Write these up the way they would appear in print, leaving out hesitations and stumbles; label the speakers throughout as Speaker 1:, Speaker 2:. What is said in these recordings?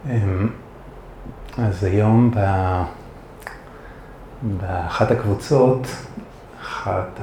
Speaker 1: אז היום באחת הקבוצות, אחת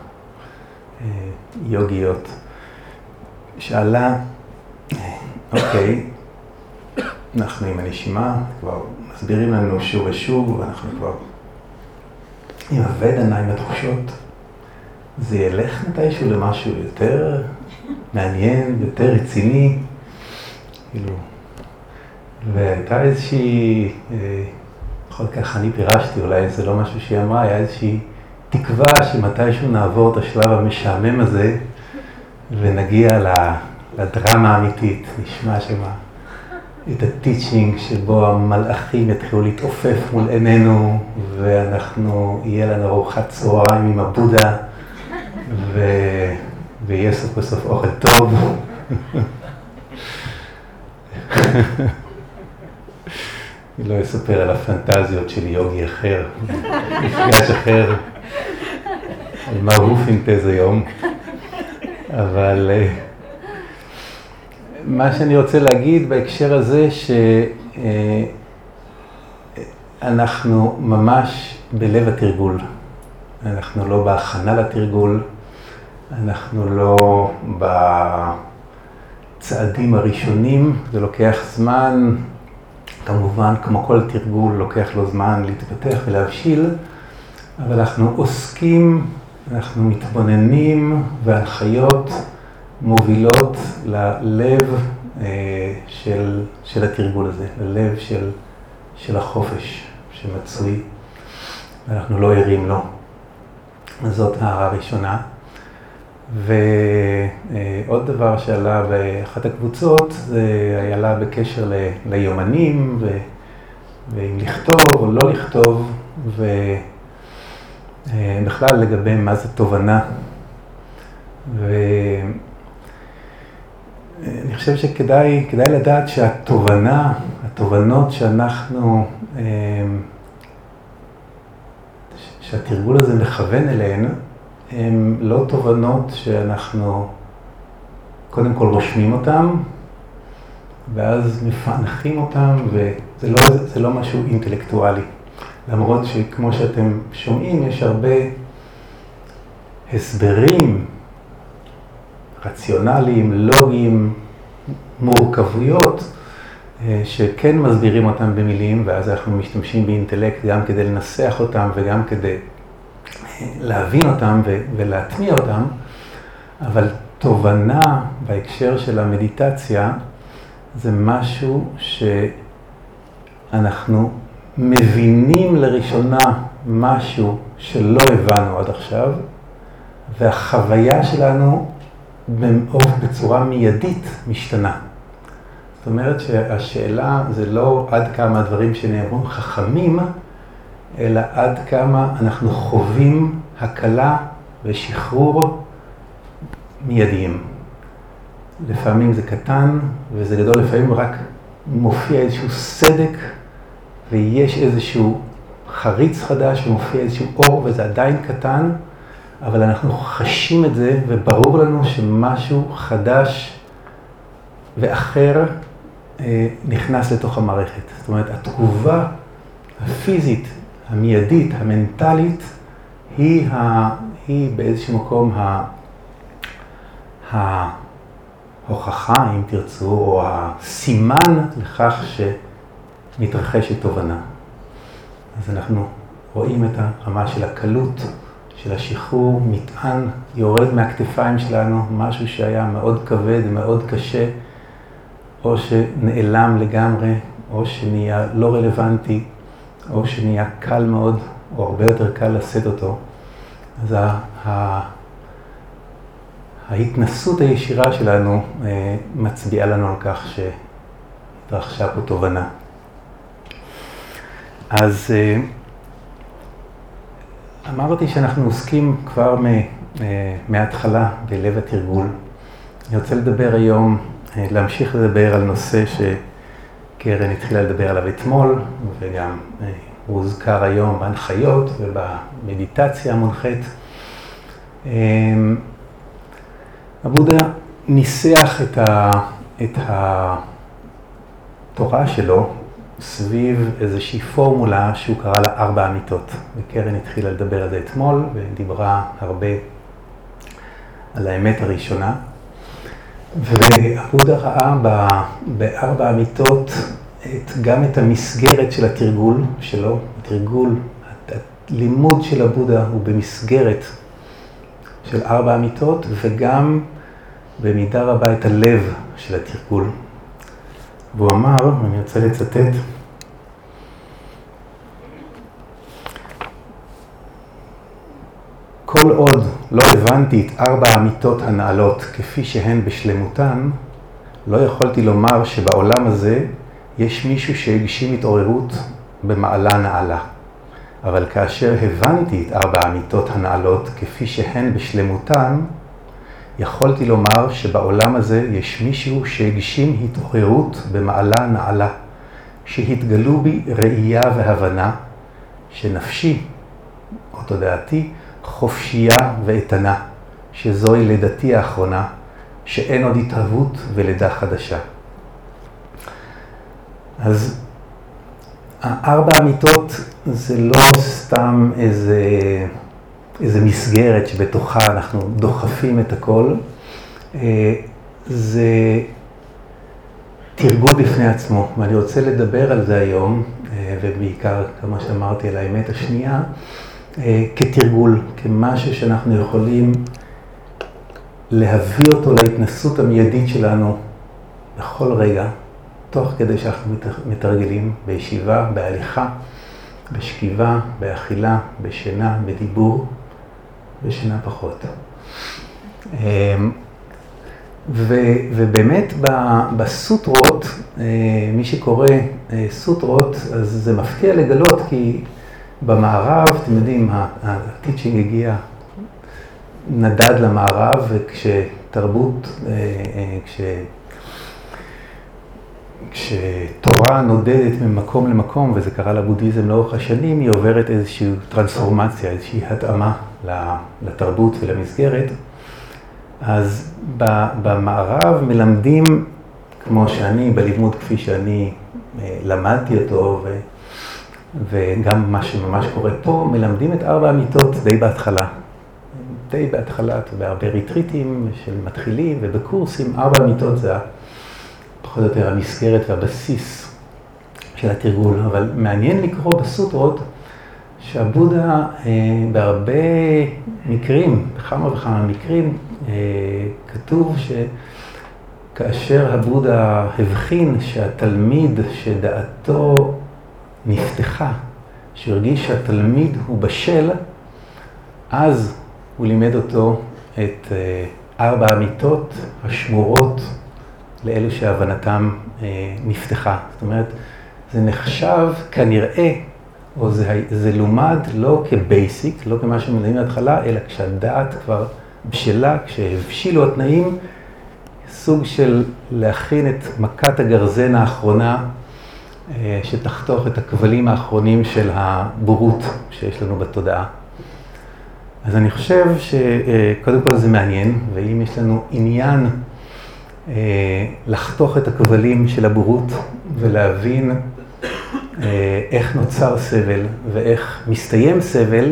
Speaker 1: היוגיות שאלה, אוקיי, אנחנו עם הנשימה, כבר מסבירים לנו שוב ושוב, ואנחנו כבר עם עבד עיניים בתחושות. זה ילך מתישהו למשהו יותר מעניין, יותר רציני, כאילו, והייתה איזושהי, יכול כך אני פירשתי, אולי זה לא משהו שהיא אמרה, היה איזושהי תקווה שמתישהו נעבור את השלב המשעמם הזה, ונגיע לדרמה האמיתית, נשמע שמה, את הטיצ'ינג שבו המלאכים יתחילו להתעופף מול עינינו, ואנחנו, יהיה לנו ארוחת צהריים עם הבודה, ויהיה סוף בסוף אוכל טוב. אני לא אספר על הפנטזיות של יוגי אחר, מפגש אחר, על מה הוא פינטז היום. אבל מה שאני רוצה להגיד בהקשר הזה, שאנחנו ממש בלב התרגול. אנחנו לא בהכנה לתרגול, אנחנו לא בצעדים הראשונים, זה לוקח זמן, כמובן כמו כל תרגול לוקח לו זמן להתפתח ולהבשיל, אבל אנחנו עוסקים, אנחנו מתבוננים והנחיות מובילות ללב של התרגול הזה, ללב של החופש שמצוי, ואנחנו לא ערים לו. אז זאת הערה ראשונה. ועוד דבר שעלה באחת הקבוצות, זה היה לה בקשר ליומנים, ואם לכתוב או לא לכתוב, ובכלל לגבי מה זה תובנה. ואני חושב שכדאי לדעת שהתובנות שהתרגול הזה מכוון אליהן, הן לא תובנות שאנחנו קודם כל רושמים אותן, ואז מפענחים אותן, וזה לא משהו אינטלקטואלי. למרות שכמו שאתם שומעים, יש הרבה הסברים רציונליים, לוגיים, מורכבויות, שכן מסבירים אותם במילים, ואז אנחנו משתמשים באינטלקט גם כדי לנסח אותם וגם כדי להבין אותם ולהטמיע אותם, אבל תובנה בהקשר של המדיטציה זה משהו שאנחנו מבינים לראשונה משהו שלא הבנו עד עכשיו, והחוויה שלנו בצורה מיידית משתנה. זאת אומרת שהשאלה זה לא עד כמה הדברים שנאמרו חכמים, אלא עד כמה אנחנו חווים הקלה ושחרור מיידיים. לפעמים זה קטן וזה גדול, לפעמים רק מופיע איזשהו סדק ויש איזשהו חריץ חדש ומופיע איזשהו אור וזה עדיין קטן, אבל אנחנו חשים את זה וברור לנו שמשהו חדש ואחר נכנס לתוך המערכת. זאת אומרת, התגובה הפיזית, המיידית, המנטלית, היא באיזשהו מקום ההוכחה, אם תרצו, או הסימן לכך שמתרחשת תובנה. אז אנחנו רואים את הרמה של הקלות, של השחרור, מטען יורד מהכתפיים שלנו, משהו שהיה מאוד כבד, מאוד קשה, או שנעלם לגמרי, או שנהיה לא רלוונטי, או שנהיה קל מאוד, או הרבה יותר קל לשאת אותו. אז ההתנסות הישירה שלנו מצביעה לנו על כך שהתרחשה פה תובנה. אז אמרתי שאנחנו עוסקים כבר מההתחלה בלב התרגול. אני רוצה לדבר היום, להמשיך לדבר על נושא שקרן התחילה לדבר עליו אתמול, וגם הוא הוזכר היום בהנחיות ובמדיטציה המונחית. הבודה ניסח את התורה שלו סביב איזושהי פורמולה שהוא קרא לה 4 אמיתות. וקרן התחילה לדבר על זה אתמול, ודיברה הרבה על האמת הראשונה. והבודה ראה ב4 אמיתות גם את המסגרת של התרגול שלו. התרגול, הלימוד של הבודה הוא במסגרת של 4 אמיתות, וגם במידה רבה את הלב של התרגול. והוא אמר, אני רוצה לצטט, כל עוד לא הבנתי את 4 האמיתות הנעלות כפי שהן בשלמותן, לא יכולתי לומר שבעולם הזה יש מישהו שהגשים התעוררות במעלה נעלה. אבל כאשר הבנתי את 4 האמיתות הנעלות כפי שהן בשלמותן, יכולתי לומר שבעולם הזה יש מישהו שהגשים התעוררות במעלה נעלה, שהתגלו בי ראייה והבנה, שנפשי, או תודעתי, חופשייה ואיתנה, שזוהי לידתי האחרונה, שאין עוד התהוות ולידה חדשה. אז 4 אמיתות זה לא סתם איזה מסגרת שבתוכה אנחנו דוחפים את הכל, זה תרגול בפני עצמו, ואני רוצה לדבר על זה היום, ובעיקר, כמו שאמרתי, על האמת השנייה, כתרגול, כמשהו שאנחנו יכולים להביא אותו להתנסות המיידית שלנו בכל רגע, תוך כדי שאנחנו מתרגלים בישיבה, בהליכה, בשכיבה, באכילה, בשינה, בדיבור, בשינה פחות. ובאמת בסוטרות, מי שקורא סוטרות, אז זה מפתיע לגלות, כי במערב, אתם יודעים, הטיצ'ינג הגיע, נדד למערב, וכשתרבות, כשתורה נודדת ממקום למקום, וזה קרה לבודהיזם לאורך השנים, היא עוברת איזושהי טרנספורמציה, איזושהי התאמה לתרבות ולמסגרת. אז במערב מלמדים, כמו שאני, בלימוד כפי שאני למדתי אותו, וגם מה שממש קורה פה, מלמדים את 4 אמיתות די בהתחלה. די בהתחלה, בהרבה ריטריטים של מתחילים, ובקורסים 4 אמיתות זה פחות או יותר המסגרת והבסיס של התרגול. אבל מעניין לקרוא בסוטרות שהבודה בהרבה מקרים, בכמה וכמה מקרים, כתוב שכאשר הבודה הבחין שהתלמיד שדעתו נפתחה, שהרגיש שהתלמיד הוא בשל, אז הוא לימד אותו את 4 האמיתות השמורות לאלו שהבנתם נפתחה. זאת אומרת, זה נחשב כנראה, או זה לומד לא כבייסיק, לא כמה שמלמדים בהתחלה, אלא כשהדעת כבר בשלה, כשהבשילו התנאים, סוג של להכין את מכת הגרזן האחרונה, שתחתוך את הכבלים האחרונים של הבורות שיש לנו בתודעה. אז אני חושב שקודם כל זה מעניין, ואם יש לנו עניין לחתוך את הכבלים של הבורות ולהבין איך נוצר סבל ואיך מסתיים סבל,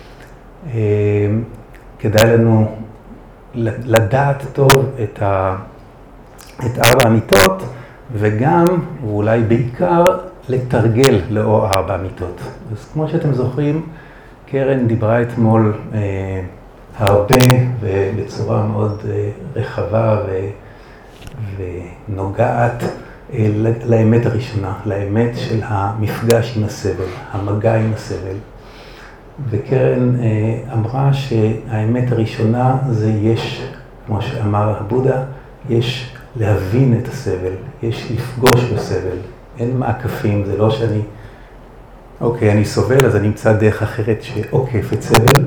Speaker 1: כדאי לנו לדעת טוב את 4 אמיתות, וגם, ואולי בעיקר, לתרגל לאור 4 אמיתות. אז כמו שאתם זוכרים, קרן דיברה אתמול הרבה ובצורה מאוד רחבה ונוגעת לאמת הראשונה, לאמת של המפגש עם הסבל, המגע עם הסבל. וקרן אמרה שהאמת הראשונה זה יש, כמו שאמר הבודה, יש להבין את הסבל, יש לפגוש בסבל, אין מעקפים, זה לא שאני, אוקיי, אני סובל, אז אני אמצא דרך אחרת שעוקף את סבל.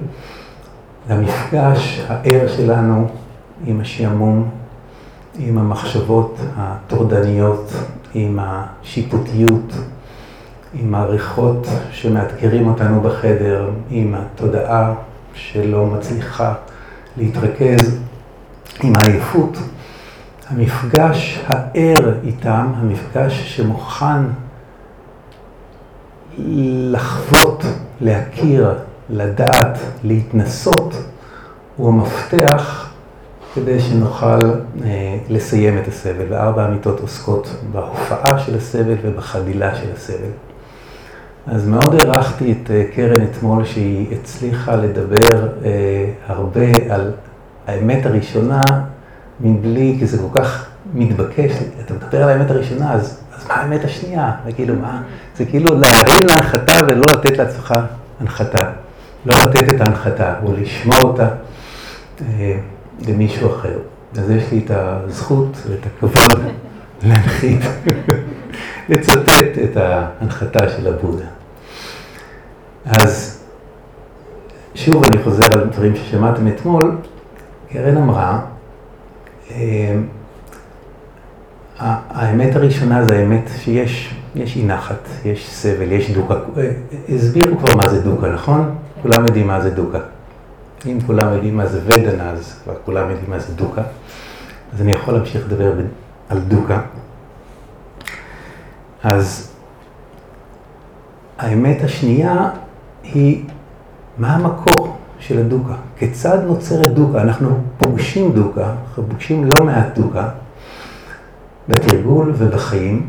Speaker 1: המפגש הער שלנו עם השעמום, עם המחשבות הטורדניות, עם השיפוטיות, עם הריחות שמאתגרים אותנו בחדר, עם התודעה שלא מצליחה להתרכז, עם העייפות. המפגש הער איתם, המפגש שמוכן לחוות, להכיר, לדעת, להתנסות, הוא המפתח כדי שנוכל לסיים את הסבל. וארבע אמיתות עוסקות בהופעה של הסבל ובחדילה של הסבל. אז מאוד הערכתי את קרן אתמול שהיא הצליחה לדבר הרבה על האמת הראשונה מבלי, כי זה כל כך מתבקש. אתה מדבר על האמת הראשונה, אז מה האמת השנייה? וכאילו מה? זה כאילו להרים להנחתה ולא לתת לעצמך הנחתה. לא לתת את ההנחתה, או לשמור אותה למישהו אחר. אז יש לי את הזכות ואת הכבוד להנחית, לצטט את ההנחתה של הבודה. אז שוב אני חוזר על דברים ששמעתם אתמול. קרן אמרה, האמת הראשונה זה האמת שיש אי נחת, יש סבל, יש דוקה. הסבירו כבר מה זה דוקה, נכון? כולם יודעים מה זה דוקה. אם כולם יודעים מה זה ודנה, אז כולם יודעים מה זה דוקה. אז אני יכול להמשיך לדבר על דוקה. אז האמת השנייה היא מה המקור של הדוקה. כיצד נוצרת דוקה? אנחנו פוגשים דוקה, אנחנו פוגשים לא מעט דוקה, בתרגול ובחיים,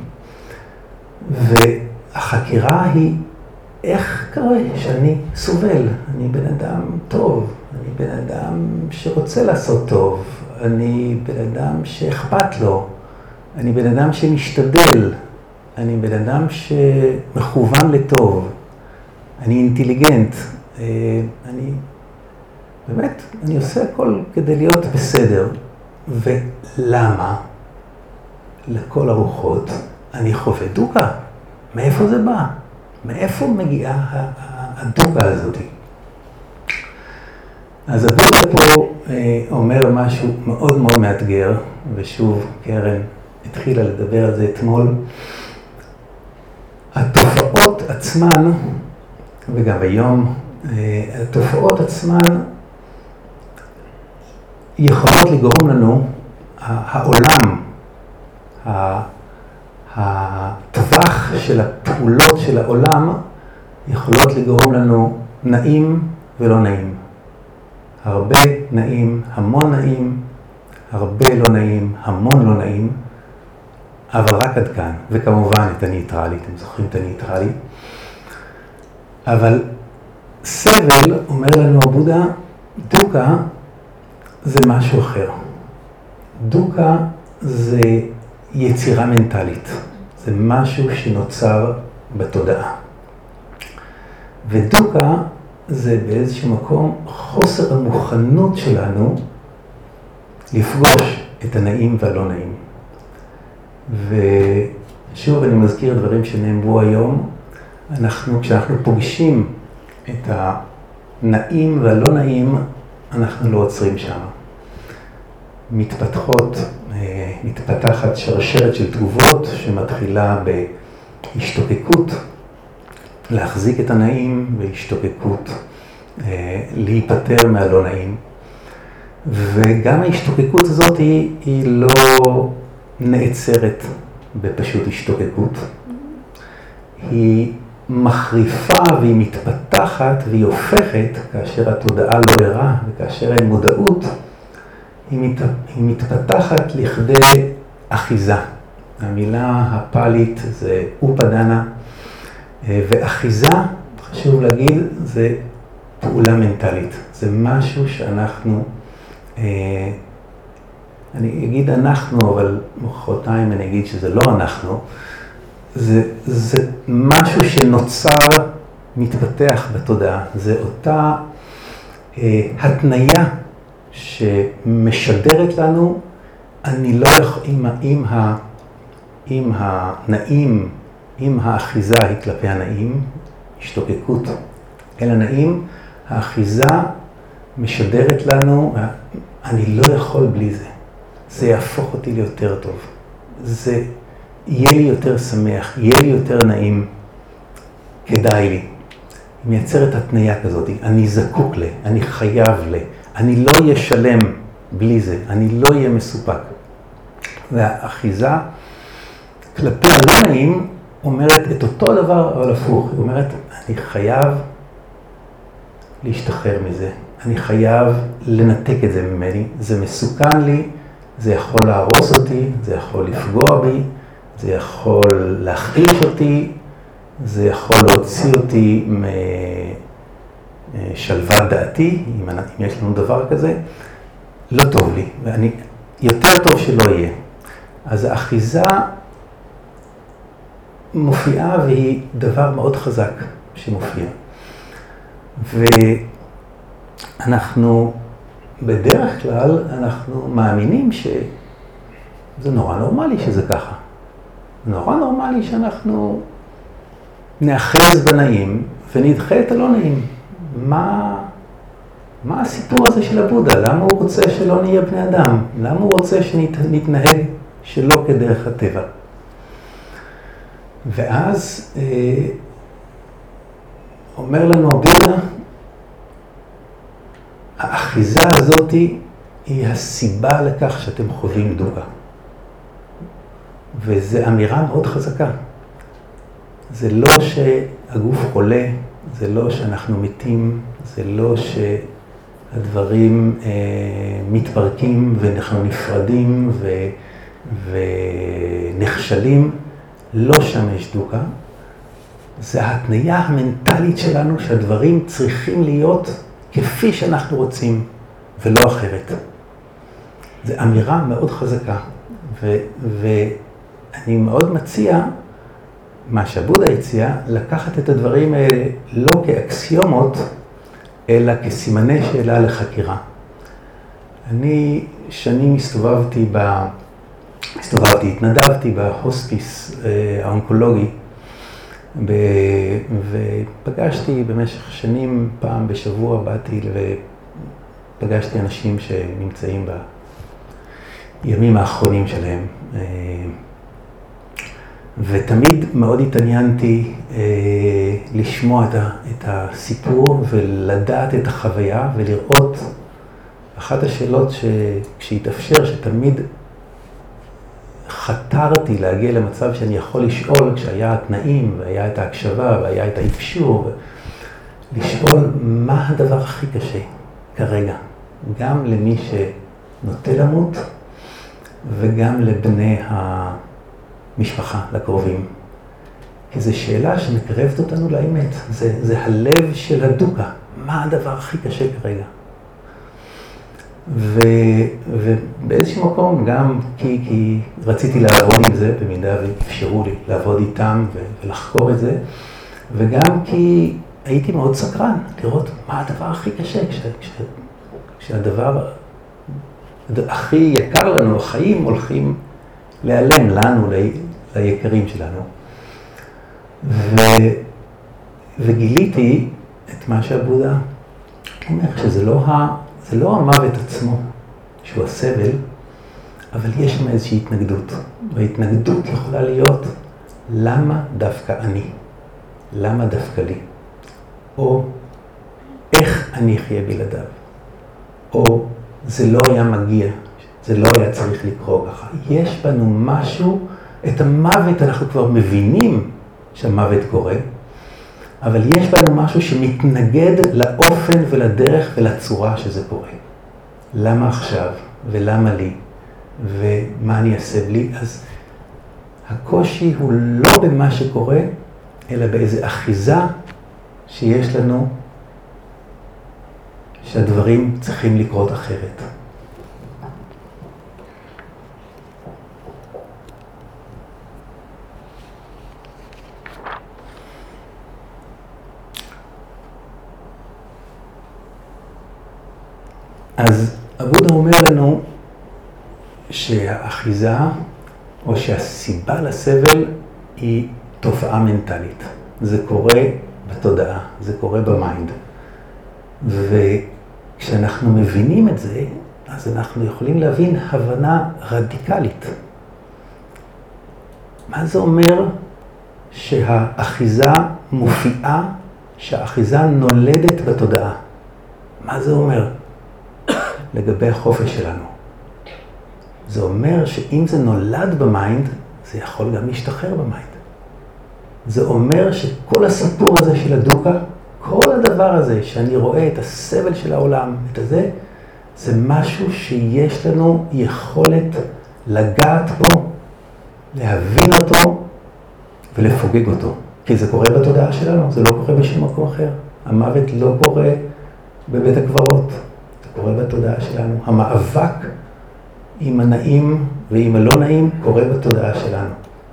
Speaker 1: והחקירה היא איך קורה שאני סובל, אני בן אדם טוב, אני בן אדם שרוצה לעשות טוב, אני בן אדם שאכפת לו, אני בן אדם שמשתדל, אני בן אדם שמכוון לטוב, אני אינטליגנט, אני עושה הכל כדי להיות בסדר. ולמה? לכל הרוחות אני חווה דוקה. מאיפה זה בא? מאיפה מגיעה הדוקה הזאת? אז הבודה פה אומר משהו מאוד מאוד מאתגר, ושוב קרן התחילה לדבר על זה אתמול. התופעות עצמן, וגם היום, התופעות עצמן יכולות לגרום לנו, העולם, הטווח של הפעולות של העולם יכולות לגרום לנו נעים ולא נעים. הרבה נעים, המון נעים, הרבה לא נעים, המון לא נעים, אבל רק עד כאן. וכמובן את הניטרלי, אתם זוכרים את הניטרלי. אבל סבל, אומר לנו הבודה, דוקה זה משהו אחר. דוקה זה יצירה מנטלית. זה משהו שנוצר בתודעה. ודוקה זה באיזשהו מקום חוסר המוכנות שלנו לפגוש את הנעים והלא נעים. ושוב אני מזכיר דברים שנאמרו היום, כשאנחנו פוגשים את הנעים והלא נעים, אנחנו לא עוצרים שם. מתפתחת שרשרת של תגובות שמתחילה בהשתוקקות, להחזיק את הנעים בהשתוקקות, להיפטר מהלא נעים. וגם ההשתוקקות הזאת היא לא נעצרת בפשוט השתוקקות. היא מחריפה והיא מתפתחת והיא הופכת, כאשר התודעה לא ערה וכאשר אין מודעות, היא מתפתחת לכדי אחיזה. המילה הפאלית זה אופדנה, ואחיזה, חשוב להגיד, זה פעולה מנטלית. זה משהו שאנחנו, אני אגיד אנחנו, אבל מחרתיים אני אגיד שזה לא אנחנו, זה משהו שנוצר, מתפתח בתודעה. זה אותה התניה שמשדרת לנו, אני לא יכול, אם הנעים, אם האחיזה היא כלפי הנעים, השתוקקות אל הנעים, האחיזה משדרת לנו, אני לא יכול בלי זה. זה יהפוך אותי ליותר טוב. זה יהיה לי יותר שמח, יהיה לי יותר נעים, כדאי לי. היא מייצרת התניה כזאת, אני זקוק לה, אני חייב לה, אני לא אהיה שלם בלי זה, אני לא אהיה מסופק. והאחיזה כלפי הלא נעים אומרת את אותו דבר, אבל הפוך. היא אומרת, אני חייב להשתחרר מזה. אני חייב לנתק את זה ממני. זה מסוכן לי, זה יכול להרוס אותי, זה יכול לפגוע בי, זה יכול להחליש אותי, זה יכול להוציא אותי משלוות דעתי, אם יש לנו דבר כזה. לא טוב לי, ואני יותר טוב שלא יהיה. אז האחיזה מופיעה והיא דבר מאוד חזק שמופיע. ואנחנו, בדרך כלל, אנחנו מאמינים שזה נורא נורמלי שזה ככה. נורא נורמלי שאנחנו נאחז בנעים ונדחה את הלא נעים. מה הסיפור הזה של הבודה? למה הוא רוצה שלא נהיה בני אדם? למה הוא רוצה שנתנהג שלא כדרך הטבע? ואז אומר לנו הבודה, האחיזה הזאת היא הסיבה לכך שאתם חווים דוקה. וזו אמירה מאוד חזקה. זה לא שהגוף חולה, זה לא שאנחנו מתים, זה לא שהדברים מתפרקים ואנחנו נפרדים ונכשלים. לא שם יש דוקה. זה ההתניה המנטלית שלנו שהדברים צריכים להיות כפי שאנחנו רוצים ולא אחרת. זו אמירה מאוד חזקה. ואני מאוד מציע, מה שהבודה הציע, לקחת את הדברים האלה לא כאקסיומות, אלא כסימני שאלה לחקירה. אני שנים התנדבתי בהוספיס האונקולוגי, ופגשתי במשך שנים, פעם בשבוע באתי ופגשתי אנשים שנמצאים בימים האחרונים שלהם. ותמיד מאוד התעניינתי לשמוע את הסיפור ולדעת את החוויה ולראות. אחת השאלות כשהתאפשר, שתמיד חתרתי להגיע למצב שאני יכול לשאול כשהיה התנאים והיה את ההקשבה והיה את האפשור, לשאול מה הדבר הכי קשה כרגע, גם למי שנוטה למות וגם לבני המשפחה, לקרובים. כי זו שאלה שמקרבת אותנו לאמת, זה הלב של הדוקה, מה הדבר הכי קשה כרגע. ובאיזשהו מקום, גם כי רציתי לעבוד עם זה, במידה ואפשרו לי לעבוד איתם ולחקור את זה, וגם כי הייתי מאוד סקרן לראות מה הדבר הכי קשה, כשהדבר הכי יקר לנו, החיים הולכים להיעלם לנו, ליקרים שלנו. וגיליתי את מה שהבודה אומר, שזה לא המוות עצמו, שהוא הסבל, אבל יש שם איזושהי התנגדות. וההתנגדות יכולה להיות, למה דווקא אני? למה דווקא לי? או איך אני אחיה בלעדיו? או זה לא היה מגיע, זה לא היה צריך לקרוא ככה. יש בנו משהו, את המוות אנחנו כבר מבינים שהמוות קורה, אבל יש בנו משהו שמתנגד לאופן ולדרך ולצורה שזה קורה. למה עכשיו ולמה לי ומה אני אעשה בלי? אז הקושי הוא לא במה שקורה, אלא באיזו אחיזה שיש לנו שהדברים צריכים לקרות אחרת. אז הבודה אומר לנו שהאחיזה או שהסיבה לסבל היא תופעה מנטלית. זה קורה בתודעה, זה קורה במיינד. וכשאנחנו מבינים את זה, אז אנחנו יכולים להבין הבנה רדיקלית. מה זה אומר שהאחיזה מופיעה, שהאחיזה נולדת בתודעה? מה זה אומר לגבי החופש שלנו? זה אומר שאם זה נולד במיינד, זה יכול גם להשתחרר במיינד. זה אומר שכל הסיפור הזה של הדוקה, כל הדבר הזה שאני רואה את הסבל של העולם, את הזה, זה משהו שיש לנו יכולת לגעת בו, להבין אותו ולפוגג אותו. כי זה קורה בתודעה שלנו, זה לא קורה בשום מקום אחר. המוות לא קורה בבית הקברות, זה קורה בתודעה שלנו. המאבק עם הנעים ועם הלא נעים קורה בתודעה שלנו.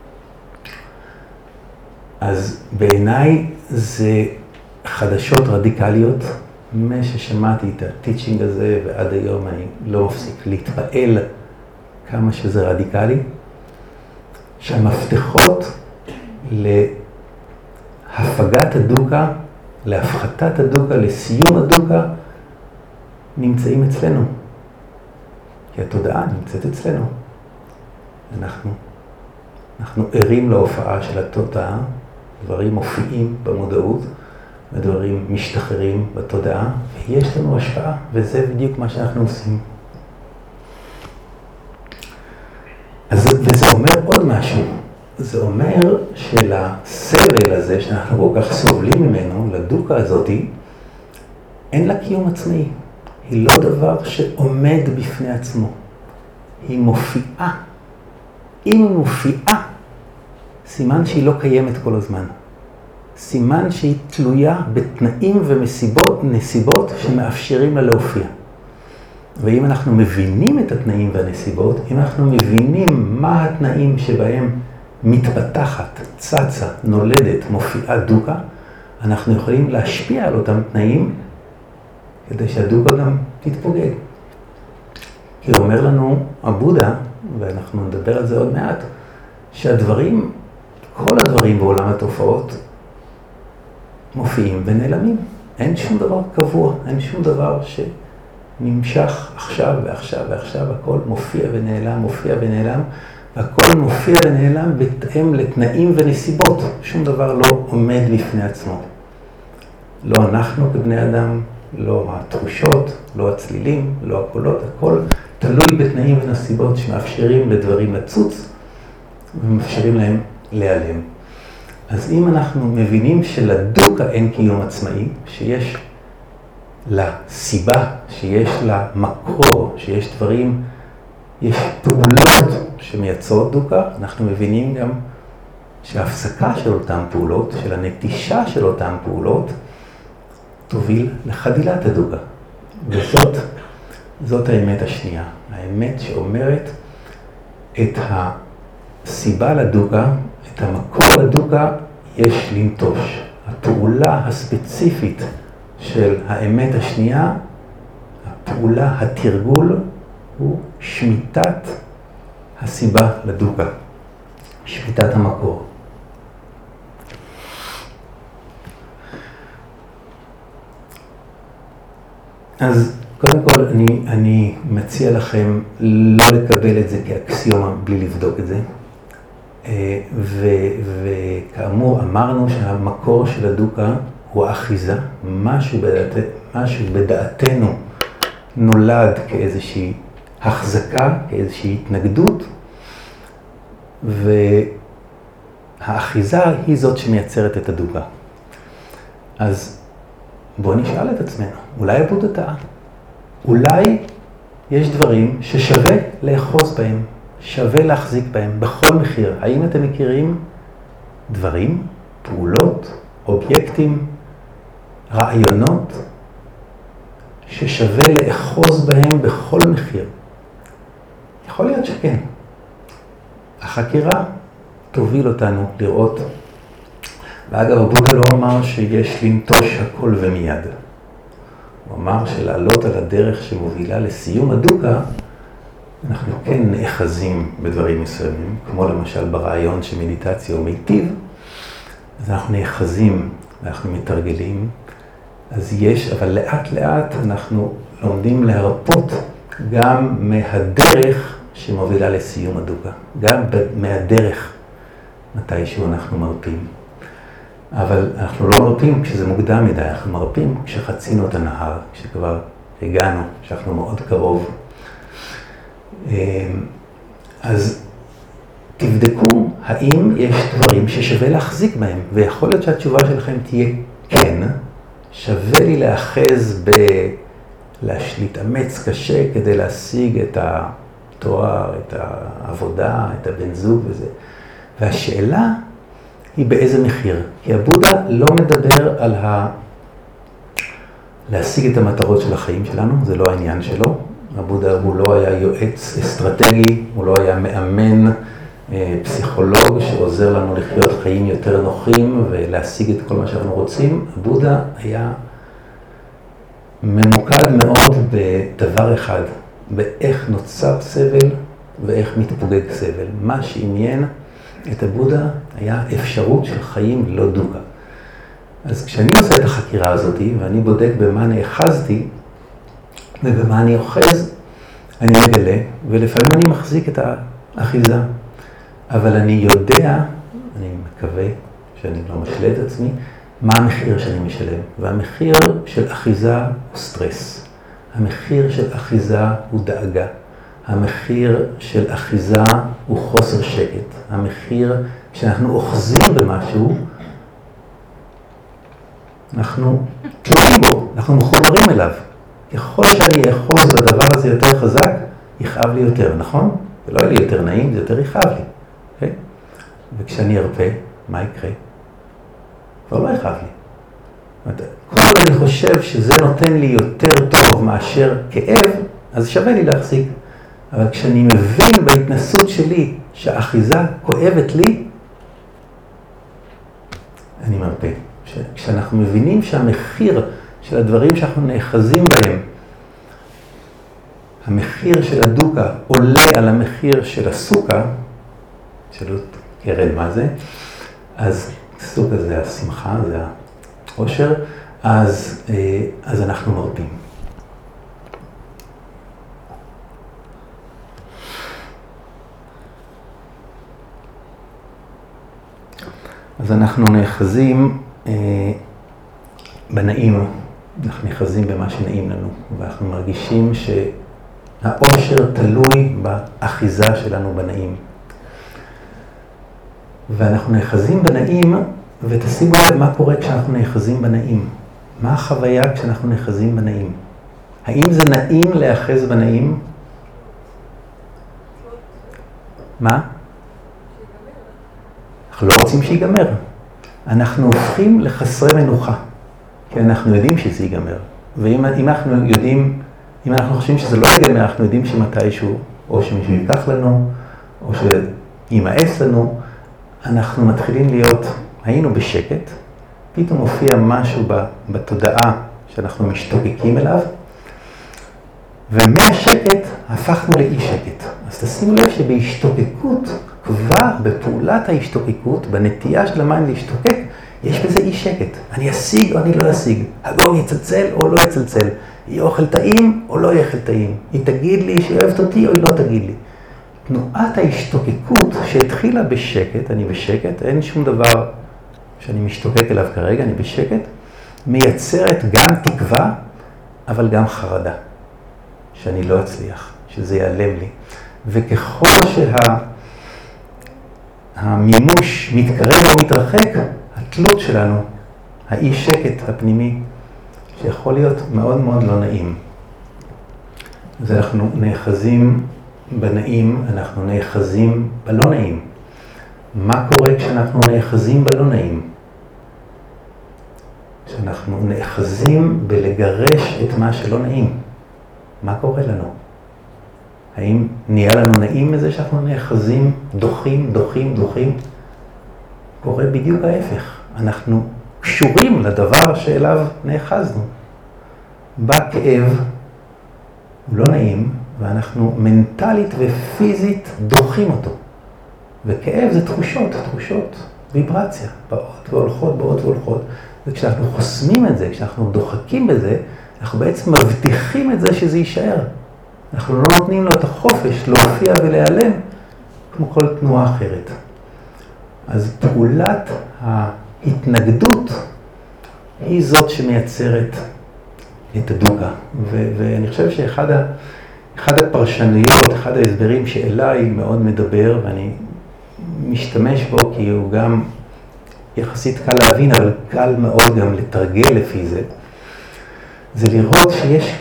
Speaker 1: אז בעיניי זה חדשות רדיקליות. מה ששמעתי את הטיצ'ינג הזה ועד היום אני לא מפסיק להתפעל כמה שזה רדיקלי. שהמפתחות להפגת הדוקה, להפחתת הדוקה, לסיום הדוקה, נמצאים אצלנו. כי התודעה נמצאת אצלנו. אנחנו ערים להופעה של התודעה, דברים מופיעים במודעות, ודברים משתחררים בתודעה, ויש לנו השפעה, וזה בדיוק מה שאנחנו עושים. וזה אומר עוד משהו. זה אומר שלסבל הזה שאנחנו כל כך סובלים ממנו, לדוקה הזאת, אין לה קיום עצמי. היא לא דבר שעומד בפני עצמו. היא מופיעה. אם היא מופיעה, סימן שהיא לא קיימת כל הזמן. סימן שהיא תלויה בתנאים ונסיבות שמאפשרים לה להופיע. ואם אנחנו מבינים את התנאים והנסיבות, אם אנחנו מבינים מה התנאים שבהם מתפתחת, צצה, נולדת, מופיעה דוקה, אנחנו יכולים להשפיע על אותם תנאים כדי שהדוקה גם תתפוגג. כי אומר לנו הבודה, ואנחנו נדבר על זה עוד מעט, שהדברים, כל הדברים בעולם התופעות, מופיעים ונעלמים. אין שום דבר קבוע, אין שום דבר שנמשך עכשיו ועכשיו ועכשיו, הכל מופיע ונעלם, מופיע ונעלם, והכל מופיע ונעלם בהתאם לתנאים ונסיבות. שום דבר לא עומד בפני עצמו. לא אנחנו כבני אדם, לא התחושות, לא הצלילים, לא הקולות, הכל תלוי בתנאים ונסיבות שמאפשרים לדברים לצוץ ומאפשרים להם להיעלם. אז אם אנחנו מבינים שלדוקה אין קיום עצמאי, שיש לה סיבה, שיש לה מקור, שיש דברים, יש פעולות שמייצרות דוקה, אנחנו מבינים גם שההפסקה של אותן פעולות, של הנטישה של אותן פעולות, תוביל לחדילת הדוקה. וזאת האמת השנייה. האמת שאומרת את הסיבה לדוקה, את המקור לדוקה, יש לנטוש. הפעולה הספציפית של האמת השנייה, הפעולה, התרגול, הוא שמיטת הסיבה לדוקה. שמיטת המקור. אז קודם כל אני מציע לכם לא לקבל את זה כאקסיומה בלי לבדוק את זה. וכאמור אמרנו שהמקור של הדוקה הוא האחיזה, משהו בדעתנו נולד כאיזושהי החזקה, כאיזושהי התנגדות, והאחיזה היא זאת שמייצרת את הדוקה. אז בואו נשאל את עצמנו, אולי הבודה טעה? אולי יש דברים ששווה לאחוז בהם, שווה להחזיק בהם בכל מחיר. האם אתם מכירים דברים, פעולות, אובייקטים, רעיונות, ששווה לאחוז בהם בכל מחיר? יכול להיות שכן. החקירה תוביל אותנו לראות. ואגב, הבודה לא אמר שיש לנטוש הכל ומיד. הוא אמר שלעלות על הדרך שמובילה לסיום הדוקה, אנחנו כן נאחזים בדברים מסוימים, כמו למשל ברעיון שמדיטציה הוא מיטיב, אז אנחנו נאחזים, אנחנו מתרגלים, אז יש, אבל לאט לאט אנחנו לומדים להרפות גם מהדרך שמובילה לסיום הדוקה, גם מהדרך מתישהו אנחנו מרפים. אבל אנחנו לא מרפים כשזה מוקדם מדי, אנחנו מרפים כשחצינו את הנהר, כשכבר הגענו, כשאנחנו מאוד קרוב. אז תבדקו האם יש דברים ששווה להחזיק בהם, ויכול להיות שהתשובה שלכם תהיה כן, שווה לי להאחז להתאמץ קשה כדי להשיג את התואר, את העבודה, את הבן זוג וזה. והשאלה היא באיזה מחיר, כי הבודה לא מדבר על להשיג את המטרות של החיים שלנו, זה לא העניין שלו. הבודה הוא לא היה יועץ אסטרטגי, הוא לא היה מאמן פסיכולוג שעוזר לנו לחיות חיים יותר נוחים ולהשיג את כל מה שאנחנו רוצים. הבודה היה ממוקד מאוד בדבר אחד, באיך נוצר סבל ואיך מתפוגג סבל. מה שעניין את הבודה היה אפשרות של חיים לא דוקה. אז כשאני עושה את החקירה הזאת ואני בודק במה נאחזתי ובמה אני אוחז, אני מגלה, ולפעמים אני מחזיק את האחיזה. אבל אני יודע, אני מקווה שאני לא משלה את עצמי, מה המחיר שאני משלם. והמחיר של אחיזה הוא סטרס. המחיר של אחיזה הוא דאגה. המחיר של אחיזה הוא חוסר שקט. המחיר, כשאנחנו אוחזים במשהו, אנחנו תלויים בו, אנחנו מחוברים אליו. ככל שאני אחוז בדבר הזה יותר חזק, יכאב לי יותר, נכון? זה לא יהיה לי יותר נעים, זה יותר יכאב לי. Okay? וכשאני ארפה, מה יקרה? כבר לא יכאב לי. כל עוד אני חושב שזה נותן לי יותר טוב מאשר כאב, אז שווה לי להחזיק. אבל כשאני מבין בהתנסות שלי שהאחיזה כואבת לי, אני מרפה. כשאנחנו מבינים שהמחיר של הדברים שאנחנו נאחזים בהם, המחיר של הדוקה עולה על המחיר של הסוכה, שאלו קרן מה זה, אז סוכה זה השמחה, זה העושר, אז אנחנו מרפים. אז אנחנו נאחזים בנעים, אנחנו נאחזים במה שנעים לנו, ואנחנו מרגישים שהאושר תלוי באחיזה שלנו בנעים. ואנחנו נאחזים בנעים, ותשימו לב מה קורה כשאנחנו נאחזים בנעים. מה החוויה כשאנחנו נאחזים בנעים? האם זה נעים להאחז בנעים? מה? אנחנו לא רוצים שיגמר. אנחנו הופכים לחסרי מנוחה, כי אנחנו יודעים שזה ייגמר. ואם אנחנו יודעים, אם אנחנו חושבים שזה לא ייגמר, אנחנו יודעים שמתישהו, או שמישהו ייקח לנו, או שימאס לנו, אנחנו מתחילים להיות, היינו בשקט, פתאום מופיע משהו בתודעה שאנחנו משתוקקים אליו, ומהשקט הפכנו לאי שקט. אז תשימו לב שבהשתוקקות, כבר בפעולת ההשתוקקות, בנטייה של המים להשתוקק, יש בזה אי שקט. אני אשיג או אני לא אשיג. הגאון יצלצל או לא יצלצל. יהיה אוכל טעים או לא יהיה אוכל טעים. היא תגיד לי שהיא אוהבת אותי או היא לא תגיד לי. תנועת ההשתוקקות שהתחילה בשקט, אני בשקט, אין שום דבר שאני משתוקק אליו כרגע, אני בשקט, מייצרת גם תקווה, אבל גם חרדה. שאני לא אצליח, שזה ייעלם לי. וככל המימוש מתקרב או מתרחק, התלות שלנו, האי שקט הפנימי, שיכול להיות מאוד מאוד לא נעים. אז אנחנו נאחזים בנעים, אנחנו נאחזים בלא נעים. מה קורה כשאנחנו נאחזים בלא נעים? כשאנחנו נאחזים בלגרש את מה שלא נעים. מה קורה לנו? האם נהיה לנו נעים מזה שאנחנו נאחזים, דוחים? קורה בדיוק ההפך. אנחנו קשורים לדבר שאליו נאחזנו. בא כאב, הוא לא נעים, ואנחנו מנטלית ופיזית דוחים אותו. וכאב זה תחושות, ויברציה, באות והולכות. וכשאנחנו חוסמים את זה, כשאנחנו דוחקים בזה, אנחנו בעצם מבטיחים את זה שזה יישאר. אנחנו לא נותנים לו את החופש להופיע ולהיעלם, כמו כל תנועה אחרת. אז פעולת ההתנגדות היא זאת שמייצרת את הדוקה. ואני חושב שאחד אחד הפרשנויות, אחד ההסברים שאליי מאוד מדבר, ואני משתמש בו כי הוא גם יחסית קל להבין, אבל קל מאוד גם לתרגל לפי זה, זה לראות שיש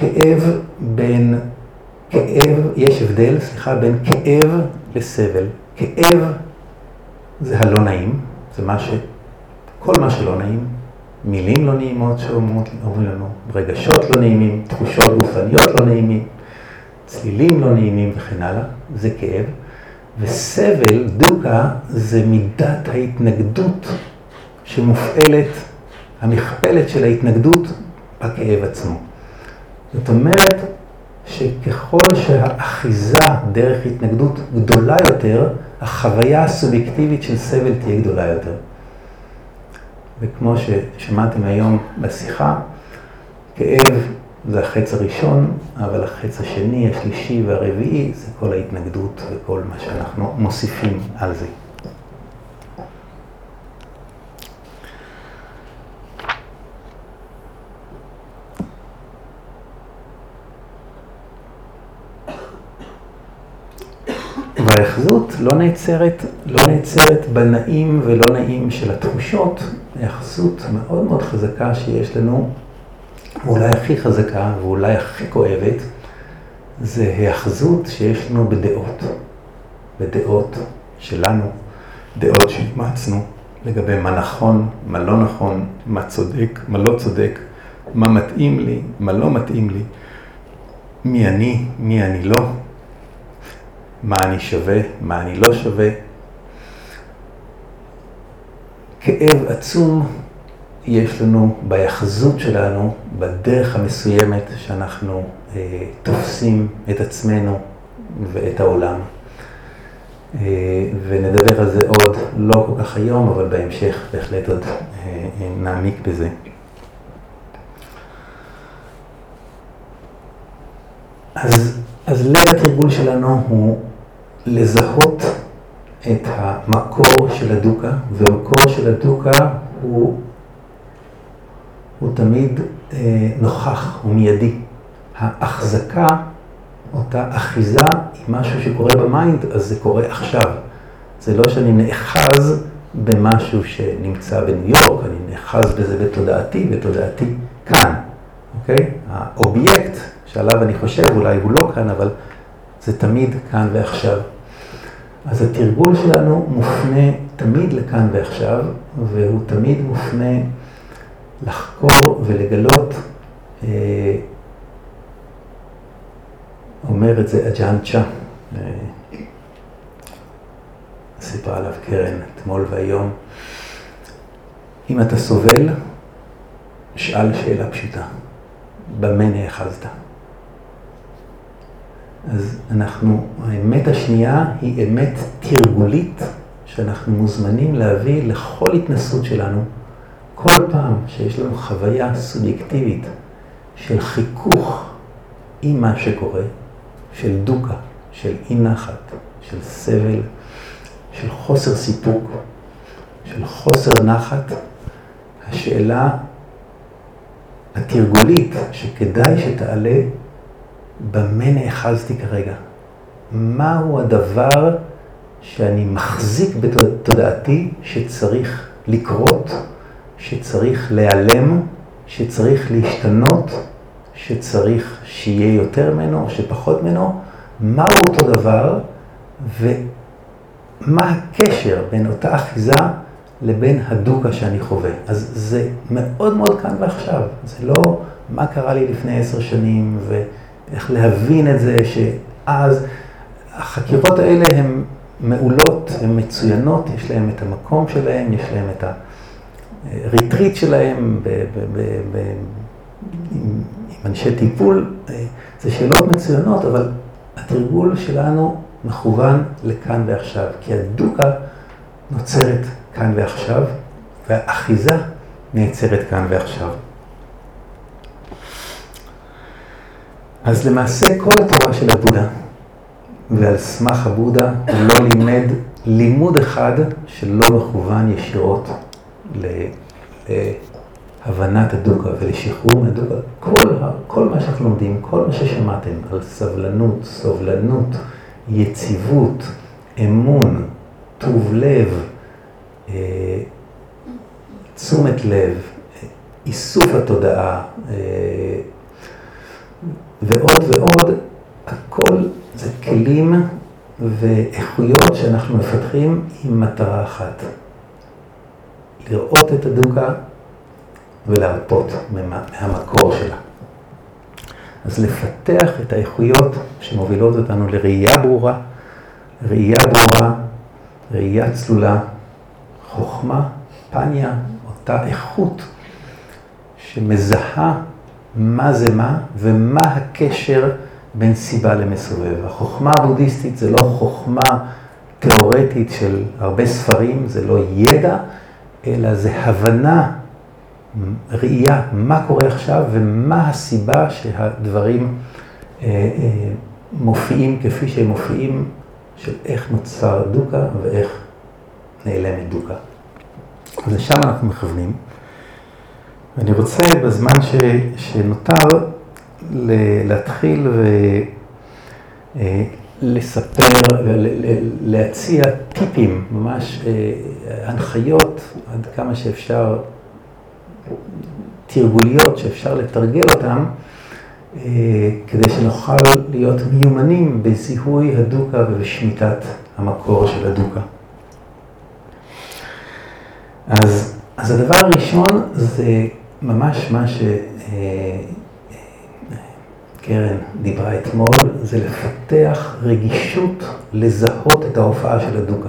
Speaker 1: יש הבדל, בין כאב לסבל. כאב זה הלא נעים, זה כל מה שלא נעים, מילים לא נעימות שאומרים לנו, רגשות לא נעימים, תחושות גופניות לא נעימים, צלילים לא נעימים וכן הלאה, זה כאב. וסבל, דוקה, זה מידת ההתנגדות שמופעלת, המכפלת של ההתנגדות בכאב עצמו. זאת אומרת שככל שהאחיזה דרך התנגדות גדולה יותר, החוויה הסובייקטיבית של סבל תהיה גדולה יותר. וכמו ששמעתם היום בשיחה, כאב זה החץ הראשון, אבל החץ השני, השלישי והרביעי זה כל ההתנגדות וכל מה שאנחנו מוסיפים על זה. והאחזות לא נעצרת בנעים ולא נעים של התחושות. האחזות מאוד מאוד חזקה שיש לנו, ואולי הכי חזקה ואולי הכי כואבת, זה האחזות שיש לנו בדעות שלנו, דעות שהתמצנו לגבי מה נכון, מה לא נכון, מה צודק, מה לא צודק, מה מתאים לי, מה לא מתאים לי, מי אני לא, מה אני שווה, מה אני לא שווה. כאב עצום יש לנו בהאחזות שלנו, בדרך המסוימת שאנחנו תופסים את עצמנו ואת העולם. ונדבר על זה עוד, לא כל כך היום, אבל בהמשך בהחלט עוד נעמיק בזה. אז לב התרגול שלנו הוא לזהות את המקור של הדוקה, והמקור של הדוקה הוא תמיד נוכח, הוא מיידי. ההחזקה, אותה אחיזה, היא משהו שקורה במיינד, אז זה קורה עכשיו. זה לא שאני נאחז במשהו שנמצא בניו יורק, אני נאחז בזה בתודעתי כאן, אוקיי? האובייקט שעליו אני חושב, אולי הוא לא כאן, אבל זה תמיד כאן ועכשיו. אז התרגול שלנו מופנה תמיד לכאן ועכשיו, והוא תמיד מופנה לחקור ולגלות, אומר את זה אג'אן צ'ה, סיפרה עליו קרן אתמול והיום. אם אתה סובל, שאל שאלה פשוטה, במה נאחזת? אז האמת השנייה היא אמת תרגולית, שאנחנו מוזמנים להביא לכל התנסות שלנו, כל פעם שיש לנו חוויה סובייקטיבית של חיכוך עם מה שקורה, של דוקה, של אי נחת, של סבל, של חוסר סיפוק, של חוסר נחת, השאלה התרגולית שכדאי שתעלה, במה נאחזתי כרגע? מהו הדבר שאני מחזיק בתודעתי שצריך לקרות, שצריך להיעלם, שצריך להשתנות, שצריך שיהיה יותר ממנו או שפחות ממנו? מהו אותו דבר ומה הקשר בין אותה אחיזה לבין הדוקה שאני חווה? אז זה מאוד מאוד כאן ועכשיו. זה לא מה קרה לי לפני 10 שנים ואיך להבין את זה שאז החקירות האלה הן מעולות, הן מצוינות, יש להם את המקום שלהם, יש להם את הריטריט שלהם עם אנשי טיפול. זה שאלות מצוינות, אבל התרגול שלנו מכוון לכאן ועכשיו, כי הדוקה נוצרת כאן ועכשיו, והאחיזה נעצרת כאן ועכשיו. אז למעשה כל התורה של הבודה, ועל סמך הבודה הוא לא לימד לימוד אחד שלא מכוון ישירות להבנת הדוקה ולשחרור מהדוקה. כל מה שאנחנו לומדים, כל מה ששמעתם על סבלנות, סובלנות, יציבות, אמון, טוב לב, תשומת לב, איסוף התודעה, ועוד ועוד, הכל זה כלים ואיכויות שאנחנו מפתחים עם מטרה אחת. לראות את הדוקה ולהרפות מהמקור שלה. אז לפתח את האיכויות שמובילות אותנו לראייה ברורה, ראייה צלולה, חוכמה, פניה, אותה איכות שמזהה מה זה מה ומה הקשר בין סיבה למסובב. החוכמה הבודהיסטית זה לא חוכמה תיאורטית של הרבה ספרים, זה לא ידע, אלא זה הבנה, ראייה, מה קורה עכשיו ומה הסיבה שהדברים מופיעים כפי שהם מופיעים, של איך נוצר דוקה ואיך נעלמת דוקה. אז לשם אנחנו מכוונים. ואני רוצה בזמן שנותר להתחיל ולספר ולהציע טיפים, ממש הנחיות עד כמה שאפשר, תרגוליות שאפשר לתרגל אותם, כדי שנוכל להיות מיומנים בזיהוי הדוקה ובשמיטת המקור של הדוקה. אז הדבר הראשון זה ממש מה שקרן דיברה אתמול, זה לפתח רגישות לזהות את ההופעה של הדוקה.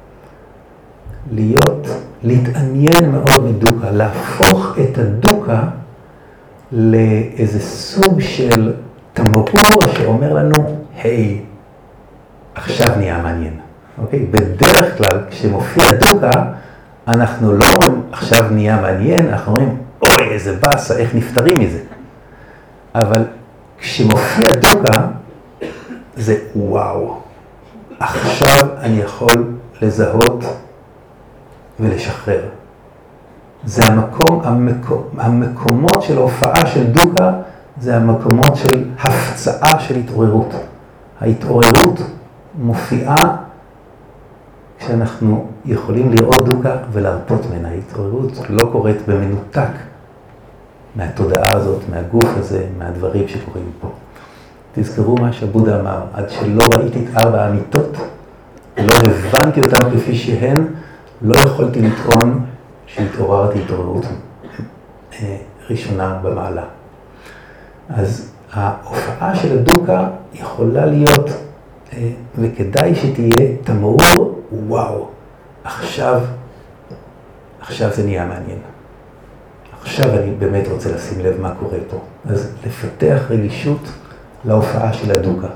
Speaker 1: להתעניין מאוד מדוקה, להפוך את הדוקה לאיזה סוג של תמרור שאומר לנו, היי, עכשיו נהיה מעניין. אוקיי? בדרך כלל כשמופיע דוקה, אנחנו לא אומרים, עכשיו נהיה מעניין, אנחנו אומרים, אוי, איזה באסה, איך נפטרים מזה. אבל כשמופיע דוקה, זה וואו. עכשיו אני יכול לזהות ולשחרר. זה המקומות של ההופעה של דוקה, זה המקומות של הפצעה של התעוררות. ההתעוררות מופיעה כשאנחנו יכולים לראות דוקה ולהרפות ממנה. ההתעוררות לא קורית במנותק מהתודעה הזאת, מהגוף הזה, מהדברים שקורים פה. תזכרו מה שבודה אמר, עד שלא ראיתי את 4 האמיתות, לא הבנתי אותן כפי שהן, לא יכולתי לטעון שהתעוררתי התעוררות ראשונה במעלה. אז ההופעה של הדוקה יכולה להיות, וכדאי שתהיה תמרור, וואו, עכשיו זה נהיה מעניין. עכשיו אני באמת רוצה לשים לב מה קורה פה. אז לפתח רגישות להופעה של הדוקה.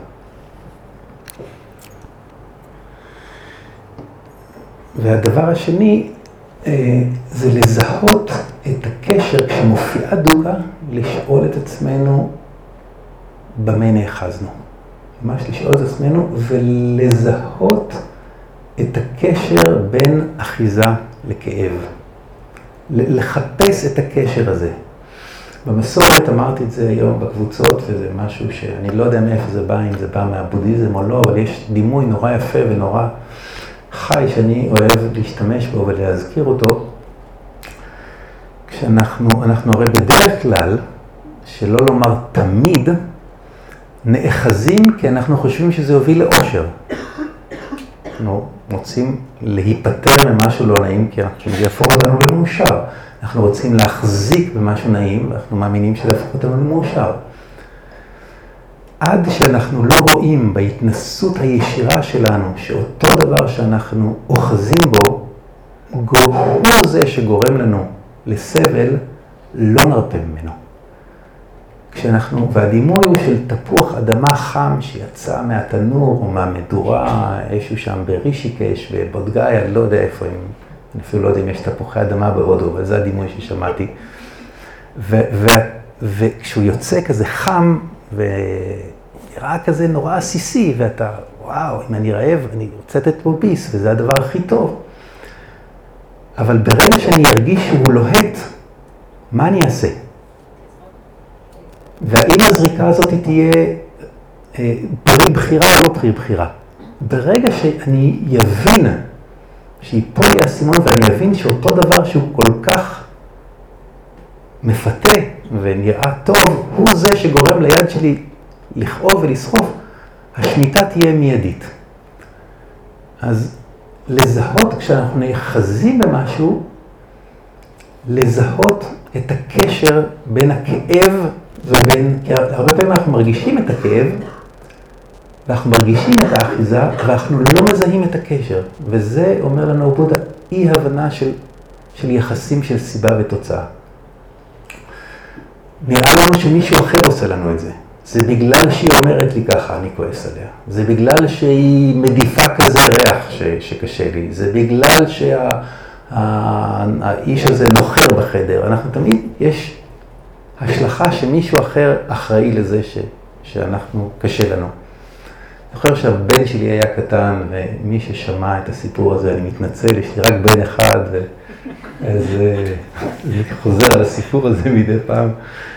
Speaker 1: והדבר השני, זה לזהות את הקשר כשמופיעה דוקה, לשאול את עצמנו במה נאחזנו. ממש לשאול את עצמנו ולזהות את הקשר בין אחיזה לכאב. לחפש את הקשר הזה. במסורת אמרתי את זה היום בקבוצות, וזה משהו שאני לא יודע מאיפה זה בא, אם זה בא מהבודהיזם או לא, אבל יש דימוי נורא יפה ונורא חי שאני אוהב להשתמש בו ולהזכיר אותו. כשאנחנו הרי בדרך כלל, שלא לומר תמיד, נאחזים כי אנחנו חושבים שזה יוביל לאושר. אנחנו רוצים להיפטר ממשהו לא נעים, כי זה יהפוך אותנו למאושר. אנחנו רוצים להחזיק במשהו נעים, ואנחנו מאמינים שזה יהפוך אותנו למאושר. עד שאנחנו לא רואים בהתנסות הישירה שלנו, שאותו דבר שאנחנו אוחזים בו, הוא זה שגורם לנו לסבל, לא נרפא ממנו. והדימוי הוא של תפוח אדמה חם שיצא מהתנור או מהמדורה, איזשהו שם ברישיקש, בבודגאיה, אני לא יודע איפה, אני אפילו לא יודע אם יש תפוחי אדמה בהודו, אבל זה הדימוי ששמעתי. וכשהוא יוצא כזה חם, ונראה כזה נורא עסיסי, ואתה, וואו, אם אני רעב, אני רוצה לתת בו ביס, וזה הדבר הכי טוב. אבל ברגע שאני ארגיש שהוא לוהט, מה אני אעשה? והאם הזריקה הזאת תהיה פרי בחירה או לא פרי בחירה? ברגע שאני יבין שיפול לי האסימון ואני אבין שאותו דבר שהוא כל כך מפתה ונראה טוב, הוא זה שגורם ליד שלי לכאוב ולסחוף, השמיטה תהיה מיידית. אז לזהות כשאנחנו נאחזים במשהו, לזהות את הקשר בין הכאב ובין, כי הרבה פעמים אנחנו מרגישים את הכאב, ואנחנו מרגישים את האחיזה, ואנחנו לא מזהים את הקשר. וזה אומר לנו בודה, אי הבנה של יחסים של סיבה ותוצאה. נראה לנו שמישהו אחר עושה לנו את זה. זה בגלל שהיא אומרת לי ככה, אני כועס עליה. זה בגלל שהיא מדיפה כזה ריח שקשה לי. זה בגלל שהאיש הזה נוחר בחדר. אנחנו תמיד, יש השלכה שמישהו אחר אחראי לזה שאנחנו, קשה לנו. אני חושב שהבן שלי היה קטן, ומי ששמע את הסיפור הזה, אני מתנצל, יש לי רק בן אחד, אז אני חוזר על הסיפור הזה מדי פעם.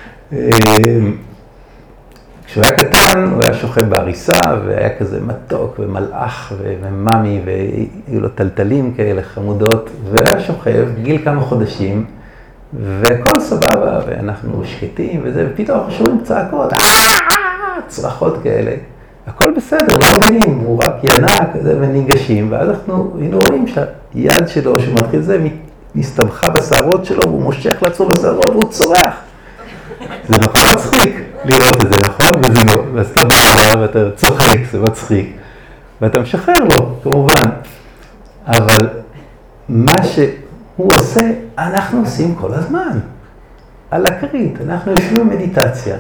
Speaker 1: כשהוא היה קטן, הוא היה שוכב בעריסה, והיה כזה מתוק ומלאך וממי, והיו לו טלטלים כאלה חמודות, והיה שוכב גיל כמה חודשים, והכל סבבה, ואנחנו שקטים וזה, ופתאום אנחנו שומעים צעקות, צרחות כאלה. הכל בסדר, לא מבינים, הוא רק ינק כזה וניגשים, ואז אנחנו רואים שהיד שלו שמתחיל זה, מסתבכה בשערות שלו, והוא מושך לעצמו בשערות והוא צורח. זה נכון מצחיק לראות את זה, נכון? וזה לא, ואז אתה בא ואתה צוחק, זה מצחיק, ואתה משחרר לו, כמובן. אבל מה שהוא עושה, אנחנו עושים כל הזמן. על הכרית, אנחנו יושבים במדיטציה.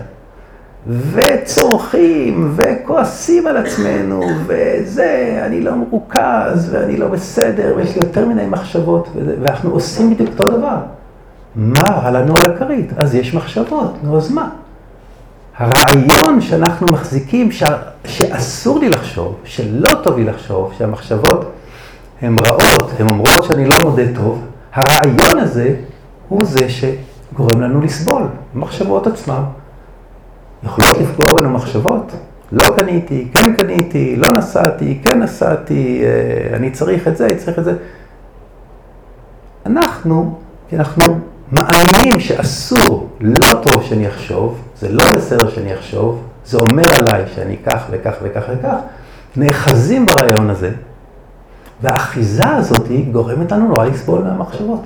Speaker 1: וצורכים וכועסים על עצמנו וזה, אני לא מרוכז ואני לא בסדר ויש לי יותר מיני מחשבות ואנחנו עושים בדיוק אותו דבר. מה רע לנו על הכרית? אז יש מחשבות, נו אז מה? הרעיון שאנחנו מחזיקים שאסור לי לחשוב, שלא טוב לי לחשוב, שהמחשבות הן רעות, הן אומרות שאני לא מודה טוב, הרעיון הזה הוא זה שגורם לנו לסבול, מחשבות עצמם. יכולות לפגוע בנו מחשבות. לא קניתי, כן קניתי, לא נסעתי, כן נסעתי, אני צריך את זה, אני צריך את זה. אנחנו מאמינים שאסור, לא טוב שאני אחשוב, זה לא בסדר שאני אחשוב, זה אומר עליי שאני כך וכך וכך וכך, נאחזים ברעיון הזה, והאחיזה הזאת גורמת לנו נורא לסבול מהמחשבות.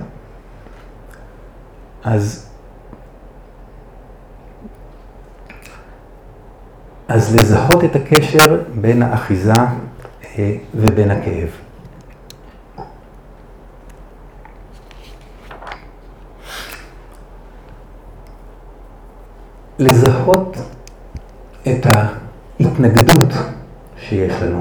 Speaker 1: אז לזהות את הקשר בין האחיזה ובין הכאב. לזהות את ההתנגדות שיש לנו.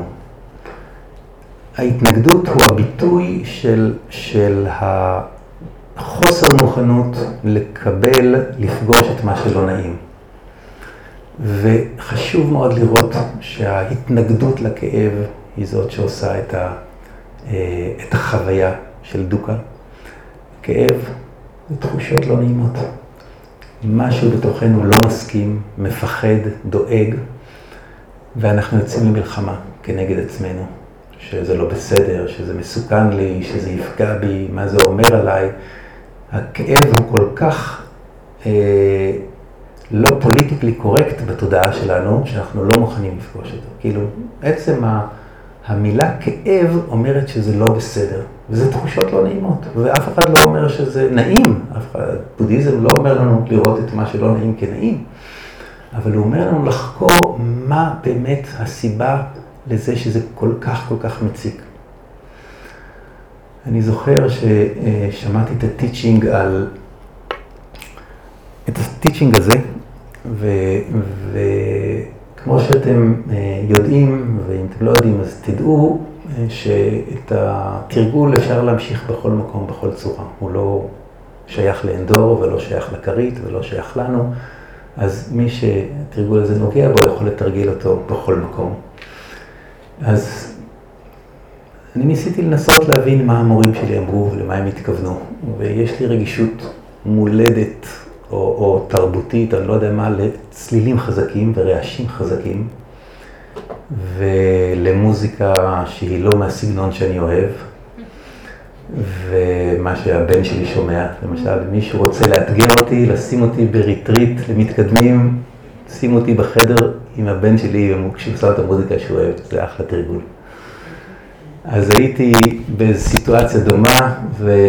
Speaker 1: ההתנגדות הוא הביטוי של החוסר מוכנות לקבל, לפגוש את מה שלא נעים. וחשוב מאוד לראות שההתנגדות לכאב היא זאת שעושה את החוויה של דוקה. כאב זה תחושות לא נעימות. משהו בתוכנו לא מסכים, מפחד, דואג, ואנחנו יוצאים למלחמה כנגד עצמנו. שזה לא בסדר, שזה מסוכן לי, שזה יפגע בי, מה זה אומר עליי. הכאב הוא כל כך לא פוליטיקלי קורקט בתודעה שלנו, שאנחנו לא מוכנים לפגוש אותו. כאילו, בעצם המילה כאב אומרת שזה לא בסדר, וזה תחושות לא נעימות, ואף אחד לא אומר שזה נעים, בודהיזם לא אומר לנו לראות את מה שלא נעים כנעים, אבל הוא אומר לנו לחקור מה באמת הסיבה לזה שזה כל כך מציק. אני זוכר ששמעתי את הטיצ'ינג את הטיצ'ינג הזה, וכמו שאתם יודעים, ואם אתם לא יודעים, אז תדעו שאת התרגול אפשר להמשיך בכל מקום, בכל צורה. הוא לא שייך לאנדור, ולא שייך לכרית, ולא שייך לנו. אז מי שהתרגול הזה נוגע בו, יכול לתרגיל אותו בכל מקום. אז אני ניסיתי לנסות להבין מה המורים שלי אמרו ולמה הם התכוונו. ויש לי רגישות מולדת או תרבותית, אני לא יודע מה, לצלילים חזקים ורעשים חזקים, ולמוזיקה שהיא לא מהסגנון שאני אוהב, ומה שהבן שלי שומע, למשל, מישהו רוצה לאתגר אותי, לשים אותי בריטריט למתקדמים, שים אותי בחדר עם הבן שלי, כשהוא עושה את המוזיקה שהוא אוהב, זה אחלה תרגול. אז הייתי באיזו סיטואציה דומה,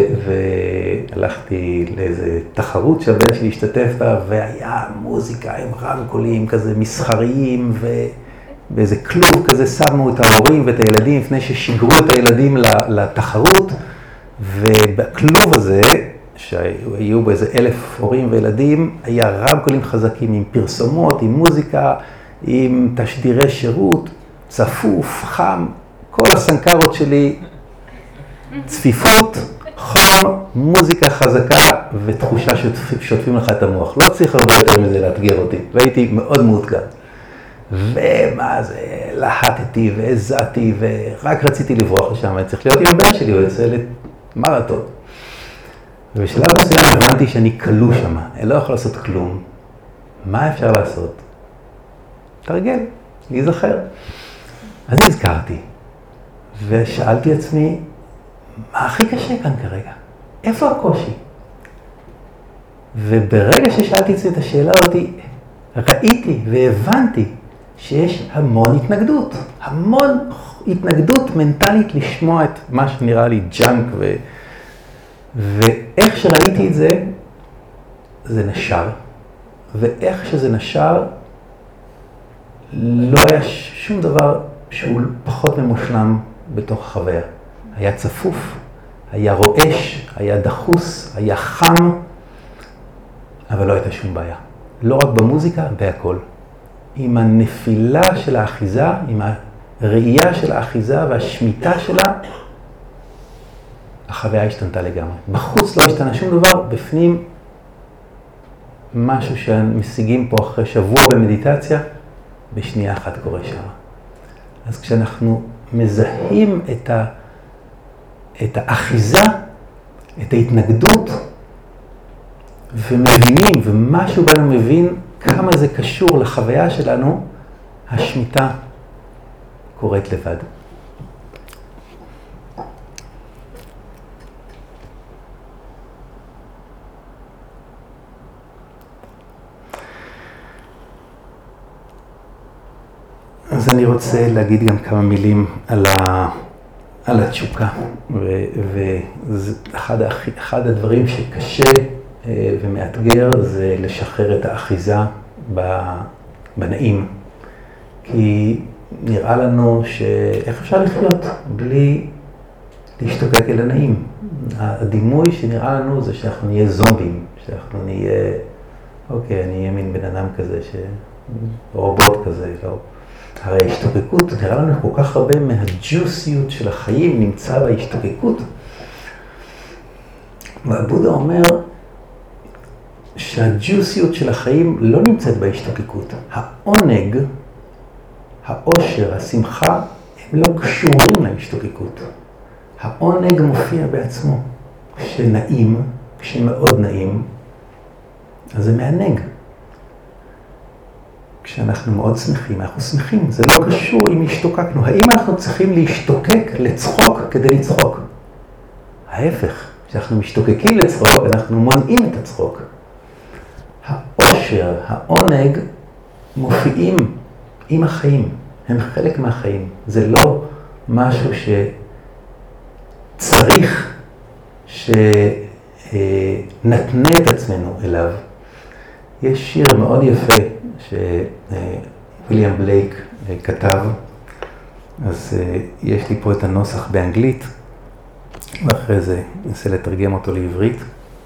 Speaker 1: והלכתי לאיזו תחרות שהבן שלי השתתף בה, והיה מוזיקה עם רמקולים כזה מסחריים, ובאיזה כלוב כזה שמו את ההורים ואת הילדים, לפני ששיגרו את הילדים לתחרות, ובכלוב הזה, שהיו באיזה 1,000 הורים וילדים, היה רמקולים חזקים עם פרסומות, עם מוזיקה, עם תשדירי שירות, צפוף, חם, כל הסנקרות שלי, צפיפות, חום, מוזיקה חזקה ותחושה ששוטפים לך את המוח. לא צריך הרבה יותר מזה לאתגר אותי, והייתי מאוד מאותגר. ומה זה, לחטתי והזעתי ורק רציתי לברוח לשם, אני צריך להיות עם הבן שלי, הוא יוצא למרתון. ובשלב מסוים הבנתי שאני כלוא שם, אני לא יכול לעשות כלום. מה אפשר לעשות? תרגל, להיזכר. אז נזכרתי, ושאלתי עצמי, מה הכי קשה כאן כרגע? איפה הקושי? וברגע ששאלתי עצמי את השאלה אותי, ראיתי והבנתי שיש המון התנגדות. המון התנגדות מנטלית לשמוע את מה שנראה לי ג'אנק. ואיך שראיתי את זה, זה נשר. ואיך שזה נשר, לא היה שום דבר שהוא פחות ממושלם בתוך החוויה. היה צפוף, היה רועש, היה דחוס, היה חם, אבל לא הייתה שום בעיה. לא רק במוזיקה, בהכל. עם הנפילה של האחיזה, עם הראייה של האחיזה והשמיטה שלה, החוויה השתנתה לגמרי. בחוץ לא השתנה שום דבר, בפנים משהו שמשיגים פה אחרי שבוע במדיטציה, בשנייה אחת קורה שם. אז כשאנחנו מזהים את האחיזה, את ההתנגדות, ומבינים, ומשהו בנו מבין כמה זה קשור לחוויה שלנו, השמיטה קורית לבד. אז אני רוצה להגיד גם כמה מילים על התשוקה, ואחד הדברים שקשה ומאתגר זה לשחרר את האחיזה בנעים. כי נראה לנו שאיך אפשר לחיות בלי להשתוקק אל הנעים. הדימוי שנראה לנו זה שאנחנו נהיה זומבים, שאנחנו נהיה, אוקיי, אני אהיה מין בן אדם כזה, רובוט כזה, לא. הרי ההשתוקקות, נראה לנו כל כך הרבה מהג'וסיות של החיים נמצא בהשתוקקות. והבודה אומר שהג'וסיות של החיים לא נמצאת בהשתוקקות. העונג, האושר, השמחה, הם לא קשורים להשתוקקות. העונג מופיע בעצמו. כשנעים, כשמאוד נעים, אז זה מענג. כשאנחנו מאוד שמחים, אנחנו שמחים. זה לא קשור אם השתוקקנו. האם אנחנו צריכים להשתוקק לצחוק כדי לצחוק? ההפך, כשאנחנו משתוקקים לצחוק, אנחנו מונעים את הצחוק. האושר, העונג, מופיעים עם החיים. הם חלק מהחיים. זה לא משהו שצריך שנתנה את עצמנו אליו. יש שיר מאוד יפה שוויליאם בלייק כתב, אז יש לי פה את הנוסח באנגלית, ואחרי זה ננסה לתרגם אותו לעברית.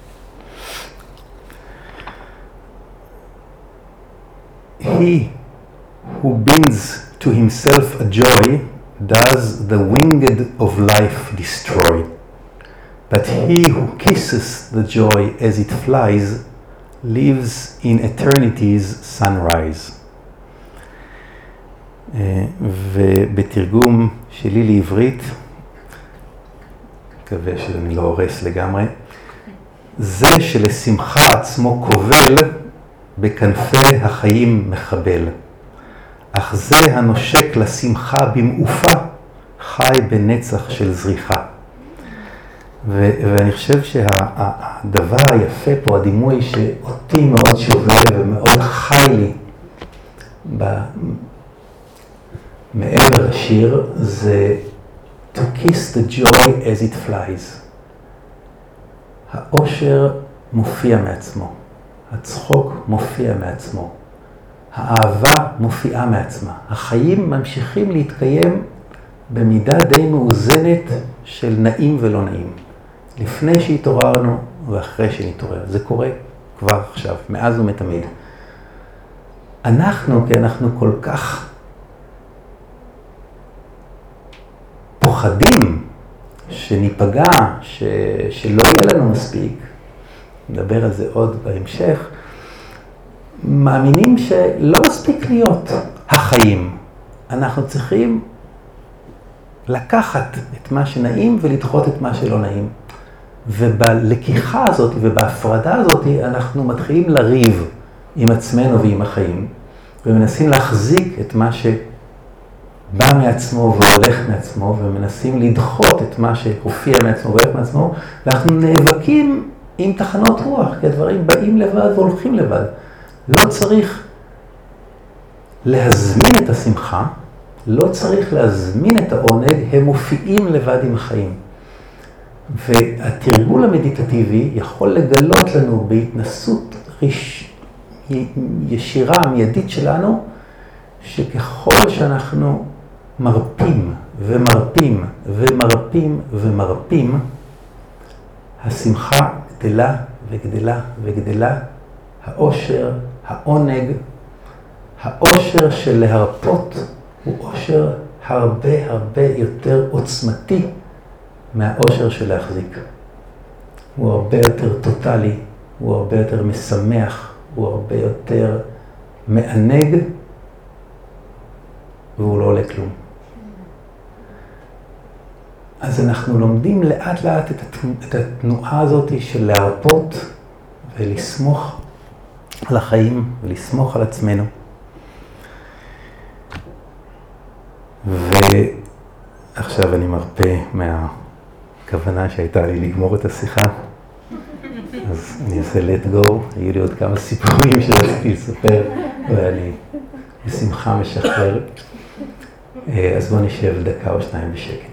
Speaker 1: He who binds to himself a joy does the winged of life destroy. But he who kisses the joy as it flies lives in eternity's sunrise. ובתרגום שלי לעברית, מקווה שאני לא הורס לגמרי, זה שלשמחה עצמו כובל, בכנפי החיים מחבל. אך זה הנושק לשמחה במעופה, חי בנצח של זריחה. ואני חושב שהדבר היפה פה, הדימוי שאותי מאוד שובה ומאוד חי לי מעבר לשיר, זה to kiss the joy as it flies. האושר מופיע מעצמו, הצחוק מופיע מעצמו, האהבה מופיעה מעצמה. החיים ממשיכים להתקיים במידה די מאוזנת של נעים ולא נעים. לפני שהתעוררנו ואחרי שנתעורר. זה קורה כבר עכשיו, מאז ומתמיד. כי אנחנו כל כך פוחדים שניפגע, שלא יהיה לנו מספיק, נדבר על זה עוד בהמשך, מאמינים שלא מספיק להיות החיים. אנחנו צריכים לקחת את מה שנעים ולדחות את מה שלא נעים. ובלקיחה הזאת ובהפרדה הזאת אנחנו מתחילים לריב עם עצמנו ועם החיים, ומנסים להחזיק את מה שבא מעצמו והולך מעצמו, ומנסים לדחות את מה שהופיע מעצמו והולך מעצמו, ואנחנו נאבקים עם תחנות רוח, כי הדברים באים לבד והולכים לבד. לא צריך להזמין את השמחה, לא צריך להזמין את העונג, הם מופיעים לבד עם החיים. והתרגול המדיטטיבי יכול לגלות לנו בהתנסות ישירה, מיידית שלנו, שככל שאנחנו מרפים ומרפים ומרפים ומרפים, השמחה גדלה וגדלה וגדלה, האושר, העונג, האושר של להרפות הוא אושר הרבה הרבה יותר עוצמתי מהאושר של להחזיק. הוא הרבה יותר טוטלי, הוא הרבה יותר משמח, הוא הרבה יותר מענג, והוא לא עולה כלום. אז אנחנו לומדים לאט לאט את התנועה הזאת של להרפות ולסמוך על החיים ולסמוך על עצמנו. ועכשיו אני מרפא מהכוונה שהייתה לי לגמור את השיחה. אז אני אעשה let go, היו לי עוד כמה סיפורים שרציתי לספר, ואני בשמחה משחרר. אז בוא נשב דקה או שניים בשקט.